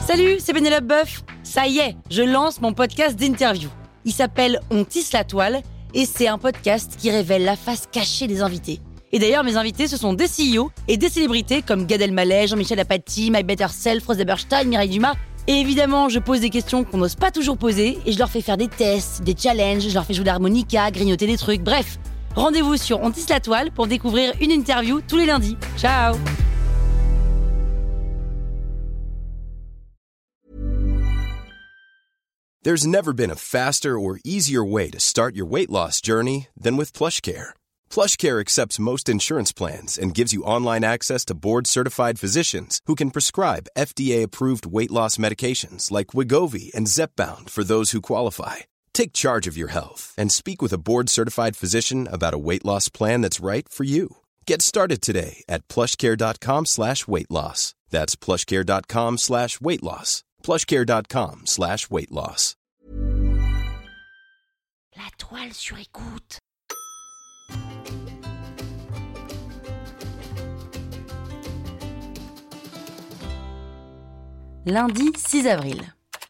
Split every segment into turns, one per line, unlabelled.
Salut, c'est Pénélope Boeuf. Ça y est, je lance mon podcast d'interview. Il s'appelle On tisse la toile et c'est un podcast qui révèle la face cachée des invités. Et d'ailleurs, mes invités, ce sont des CEO et des célébrités comme Gad Elmaleh, Jean-Michel Apathy, My Better Self, Rose Eberstein, Mireille Dumas. Et évidemment, je pose des questions qu'on n'ose pas toujours poser et je leur fais faire des tests, des challenges, je leur fais jouer de l'harmonica, grignoter des trucs, bref. Rendez-vous sur On tisse la toile pour découvrir une interview tous les lundis. Ciao!
There's never been a faster or easier way to start your weight loss journey than with PlushCare. PlushCare accepts most insurance plans and gives you online access to board-certified physicians who can prescribe FDA-approved weight loss medications like Wegovy and Zepbound for those who qualify. Take charge of your health and speak with a board-certified physician about a weight loss plan that's right for you. Get started today at plushcare.com/weight loss. That's plushcare.com/weight loss. plushcare.com/weight loss.
La toile sur écoute. Lundi 6 avril.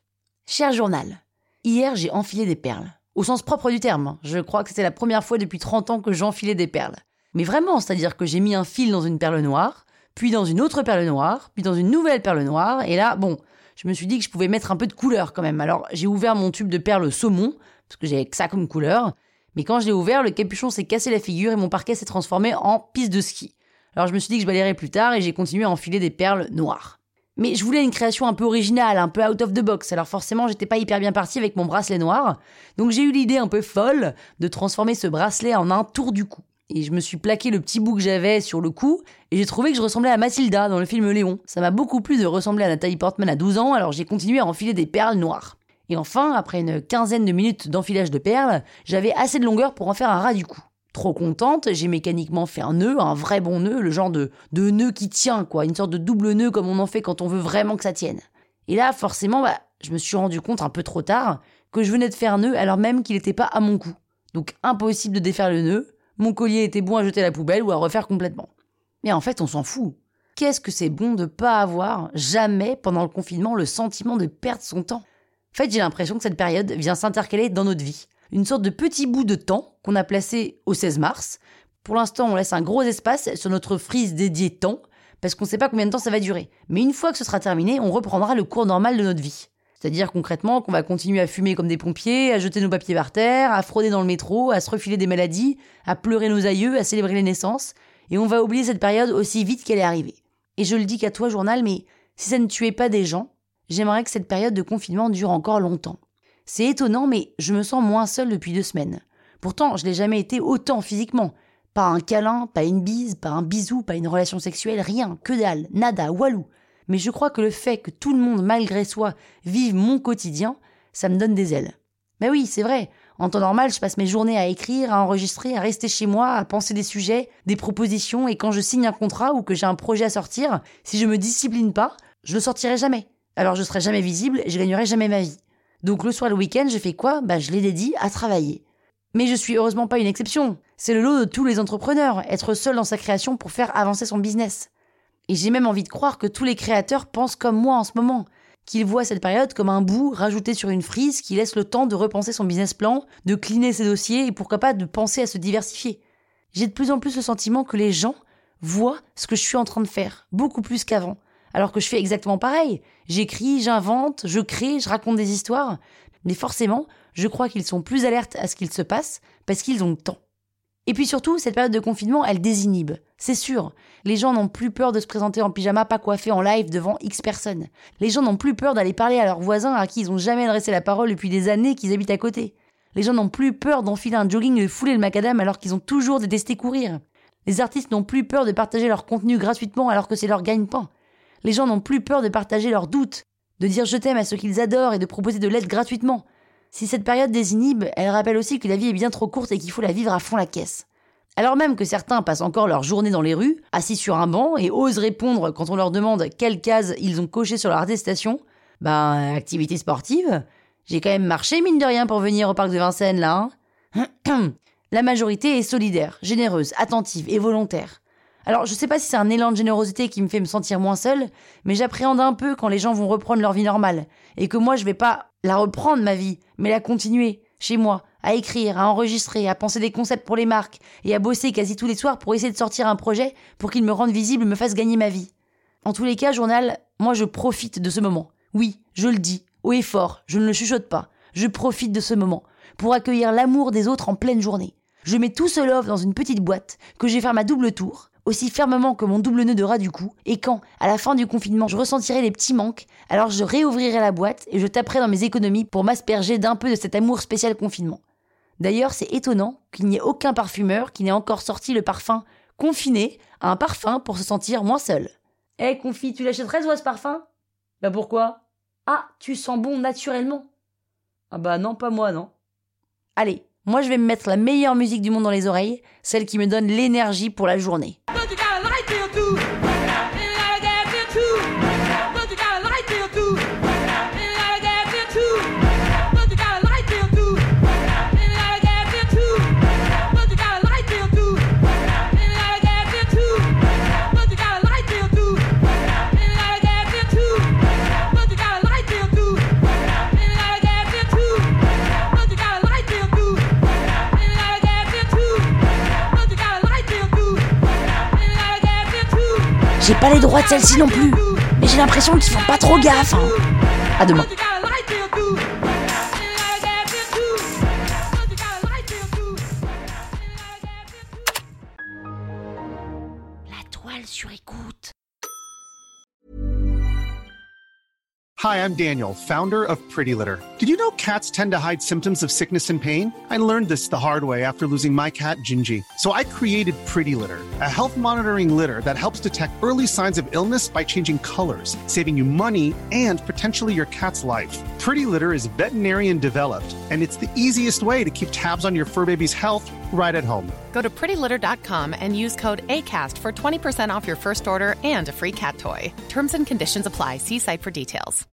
Cher journal, hier j'ai enfilé des perles. Au sens propre du terme, je crois que c'était la première fois depuis 30 ans que j'enfilais des perles. Mais vraiment, c'est-à-dire que j'ai mis un fil dans une perle noire, puis dans une autre perle noire, puis dans une nouvelle perle noire, et là, je me suis dit que je pouvais mettre un peu de couleur quand même. Alors j'ai ouvert mon tube de perles saumon, parce que j'avais que ça comme couleur, mais quand je l'ai ouvert, le capuchon s'est cassé la figure et mon parquet s'est transformé en piste de ski. Alors je me suis dit que je balayerais plus tard et j'ai continué à enfiler des perles noires. Mais je voulais une création un peu originale, un peu out of the box, alors forcément j'étais pas hyper bien partie avec mon bracelet noir, donc j'ai eu l'idée un peu folle de transformer ce bracelet en un tour du cou. Et je me suis plaqué le petit bout que j'avais sur le cou, et j'ai trouvé que je ressemblais à Mathilda dans le film Léon. Ça m'a beaucoup plu de ressembler à Nathalie Portman à 12 ans, alors j'ai continué à enfiler des perles noires. Et enfin, après une quinzaine de minutes d'enfilage de perles, j'avais assez de longueur pour en faire un ras du cou. Trop contente, j'ai mécaniquement fait un nœud, un vrai bon nœud, le genre de nœud qui tient, quoi, une sorte de double nœud comme on en fait quand on veut vraiment que ça tienne. Et là, forcément, je me suis rendu compte un peu trop tard que je venais de faire un nœud alors même qu'il n'était pas à mon cou. Donc impossible de défaire le nœud, mon collier était bon à jeter à la poubelle ou à refaire complètement. Mais en fait, on s'en fout. Qu'est-ce que c'est bon de pas avoir, jamais, pendant le confinement, le sentiment de perdre son temps. En fait, j'ai l'impression que cette période vient s'intercaler dans notre vie. Une sorte de petit bout de temps qu'on a placé au 16 mars. Pour l'instant, on laisse un gros espace sur notre frise dédiée temps, parce qu'on ne sait pas combien de temps ça va durer. Mais une fois que ce sera terminé, on reprendra le cours normal de notre vie. C'est-à-dire concrètement qu'on va continuer à fumer comme des pompiers, à jeter nos papiers par terre, à frauder dans le métro, à se refiler des maladies, à pleurer nos aïeux, à célébrer les naissances. Et on va oublier cette période aussi vite qu'elle est arrivée. Et je le dis qu'à toi, journal, mais si ça ne tuait pas des gens, j'aimerais que cette période de confinement dure encore longtemps. C'est étonnant, mais je me sens moins seule depuis 2 semaines. Pourtant, je n'ai jamais été autant physiquement. Pas un câlin, pas une bise, pas un bisou, pas une relation sexuelle, rien, que dalle, nada, walou. Mais je crois que le fait que tout le monde, malgré soi, vive mon quotidien, ça me donne des ailes. Mais oui, c'est vrai. En temps normal, je passe mes journées à écrire, à enregistrer, à rester chez moi, à penser des sujets, des propositions, et quand je signe un contrat ou que j'ai un projet à sortir, si je me discipline pas, je le sortirai jamais. Alors je serai jamais visible et je gagnerai jamais ma vie. Donc le soir, le week-end, je fais quoi ? Je les dédie à travailler. Mais je suis heureusement pas une exception. C'est le lot de tous les entrepreneurs, être seul dans sa création pour faire avancer son business. Et j'ai même envie de croire que tous les créateurs pensent comme moi en ce moment, qu'ils voient cette période comme un bout rajouté sur une frise qui laisse le temps de repenser son business plan, de cleaner ses dossiers et pourquoi pas de penser à se diversifier. J'ai de plus en plus le sentiment que les gens voient ce que je suis en train de faire, beaucoup plus qu'avant. Alors que je fais exactement pareil. J'écris, j'invente, je crée, je raconte des histoires. Mais forcément, je crois qu'ils sont plus alertes à ce qu'il se passe parce qu'ils ont le temps. Et puis surtout, cette période de confinement, elle désinhibe. C'est sûr. Les gens n'ont plus peur de se présenter en pyjama pas coiffé en live devant X personnes. Les gens n'ont plus peur d'aller parler à leurs voisins à qui ils n'ont jamais adressé la parole depuis des années qu'ils habitent à côté. Les gens n'ont plus peur d'enfiler un jogging et de fouler le macadam alors qu'ils ont toujours détesté courir. Les artistes n'ont plus peur de partager leur contenu gratuitement alors que c'est leur gagne-pain. Les gens n'ont plus peur de partager leurs doutes, de dire je t'aime à ceux qu'ils adorent et de proposer de l'aide gratuitement. Si cette période désinhibe, elle rappelle aussi que la vie est bien trop courte et qu'il faut la vivre à fond la caisse. Alors même que certains passent encore leur journée dans les rues, assis sur un banc, et osent répondre quand on leur demande quelle case ils ont coché sur leur attestation, activité sportive, j'ai quand même marché mine de rien pour venir au parc de Vincennes là, hein. La majorité est solidaire, généreuse, attentive et volontaire. Alors, je sais pas si c'est un élan de générosité qui me fait me sentir moins seule, mais j'appréhende un peu quand les gens vont reprendre leur vie normale. Et que moi, je vais pas la reprendre, ma vie, mais la continuer, chez moi, à écrire, à enregistrer, à penser des concepts pour les marques, et à bosser quasi tous les soirs pour essayer de sortir un projet pour qu'il me rende visible et me fasse gagner ma vie. En tous les cas, journal, moi je profite de ce moment. Oui, je le dis, haut et fort, je ne le chuchote pas. Je profite de ce moment pour accueillir l'amour des autres en pleine journée. Je mets tout ce love dans une petite boîte que je vais faire ma double tour, aussi fermement que mon double nœud de ras du cou, et quand, à la fin du confinement, je ressentirai les petits manques, alors je réouvrirai la boîte et je taperai dans mes économies pour m'asperger d'un peu de cet amour spécial confinement. D'ailleurs, c'est étonnant qu'il n'y ait aucun parfumeur qui n'ait encore sorti le parfum confiné à un parfum pour se sentir moins seul. Confi, tu l'achèterais toi ce parfum ? Bah pourquoi ? Ah, tu sens bon naturellement. Ah bah non, pas moi, non. Allez, moi je vais me mettre la meilleure musique du monde dans les oreilles, celle qui me donne l'énergie pour la journée. J'ai pas les droits de celle-ci non plus, mais j'ai l'impression qu'ils font pas trop gaffe. À demain. La toile sur écoute.
Hi, I'm Daniel, founder of Pretty Litter. Did you know cats tend to hide symptoms of sickness and pain? I learned this the hard way after losing my cat, Gingy. So I created Pretty Litter, a health monitoring litter that helps detect early signs of illness by changing colors, saving you money and potentially your cat's life. Pretty Litter is veterinarian developed, and it's the easiest way to keep tabs on your fur baby's health right at home.
Go to prettylitter.com and use code ACAST for 20% off your first order and a free cat toy. Terms and conditions apply. See site for details.